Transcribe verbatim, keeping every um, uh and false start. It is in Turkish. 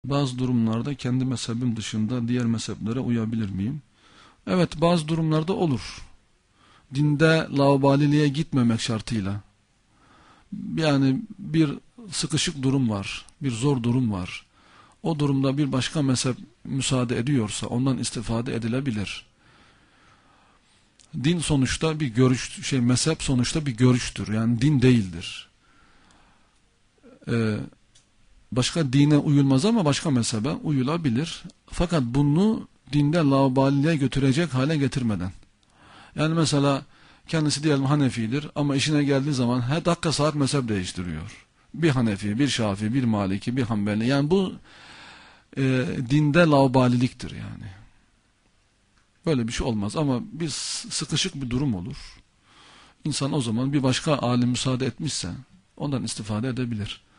Bazı durumlarda kendi mezhebim dışında diğer mezheplere uyabilir miyim? Evet, bazı durumlarda olur. Dinde laubaliliğe gitmemek şartıyla. Yani bir sıkışık durum var, bir zor durum var. O durumda bir başka mezhep müsaade ediyorsa ondan istifade edilebilir. Din sonuçta bir görüş, şey mezhep sonuçta bir görüştür. Yani din değildir. Ee, başka dine uyulmaz ama başka mezhebe uyulabilir. Fakat bunu dinde laubaliliğe götürecek hale getirmeden. Yani mesela kendisi diyelim Hanefidir ama işine geldiği zaman her dakika saat mezhep değiştiriyor. Bir Hanefi, bir Şafii, bir Maliki, bir Hanbeli. Yani bu e, dinde laubaliliktir yani. Böyle bir şey olmaz ama bir sıkışık bir durum olur. İnsan o zaman bir başka alim müsaade etmişse ondan istifade edebilir.